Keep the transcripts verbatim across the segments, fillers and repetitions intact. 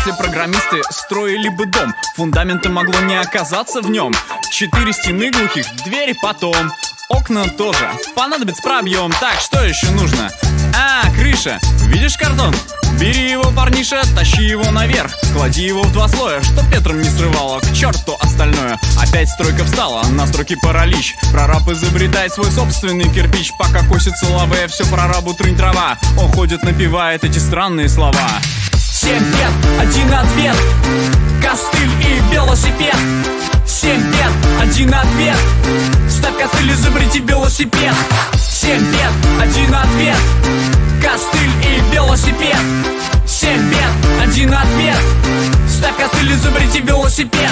если программисты строили бы дом? Фундамента могло не оказаться в нем. Четыре стены глухих, двери потом. Окна тоже, понадобится пробьем. Так, что еще нужно? А, крыша, видишь картон? Бери его, парниша, тащи его наверх. Клади его в два слоя, чтоб ветром не срывало. К черту остальное. Опять стройка встала, на стройке паралич. Прораб изобретает свой собственный кирпич. Пока косится лаве, все прорабу трынь трава. Он ходит, напевает эти странные слова. Семь бед, один ответ. Костыль и велосипед. Семь бед, один ответ. Ставь костыль, изобрети велосипед. Семь бед, один ответ. Костыль и велосипед. Семь бед, один ответ. Ставь костыль, изобрети велосипед.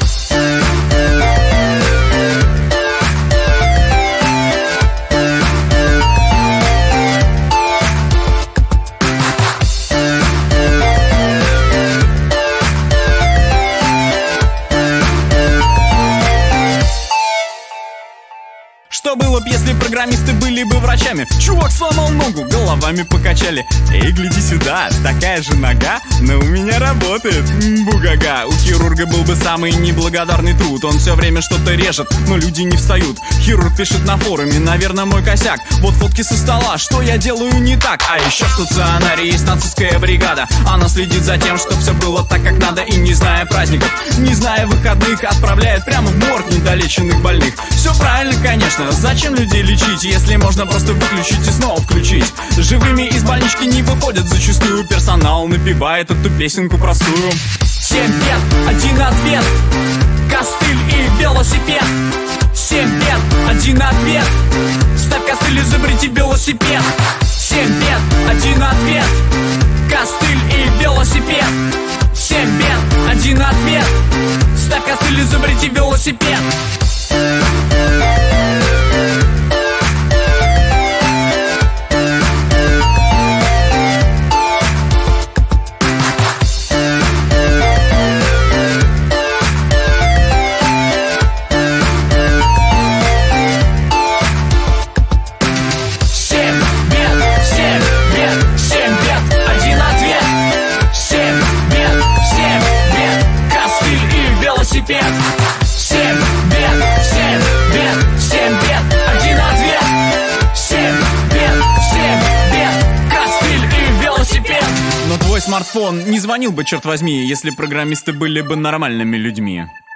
Что было б, если программисты были бы врачами? Чувак сломал ногу, головами покачали. Эй, гляди сюда, такая же нога, но у меня работает. Бугага. У хирурга был бы самый неблагодарный труд. Он все время что-то режет, но люди не встают. Хирург пишет на форуме, наверное, мой косяк. Вот фотки со стола, что я делаю не так. А еще в стационаре есть нацистская бригада. Она следит за тем, чтобы все было так, как надо. И не зная праздников, не зная выходных, отправляет прямо в морг недолеченных больных. Все правильно, конечно. Зачем людей лечить, если можно просто выключить и снова включить? Живыми из больнички не выходят зачастую. Персонал напевает эту песенку простую. Семь бед, один ответ. Костыль и велосипед. Семь бед, один ответ. Ставь костыль, изобрети велосипед. Семь бед, один ответ. Костыль и велосипед. Семь бед, один ответ. Ставь костыль, изобрети велосипед. Семь бед, семь бед, семь бед, один ответ. Семь бед, семь бед, костыль и велосипед. Но твой смартфон не звонил бы, черт возьми, если программисты были бы нормальными людьми.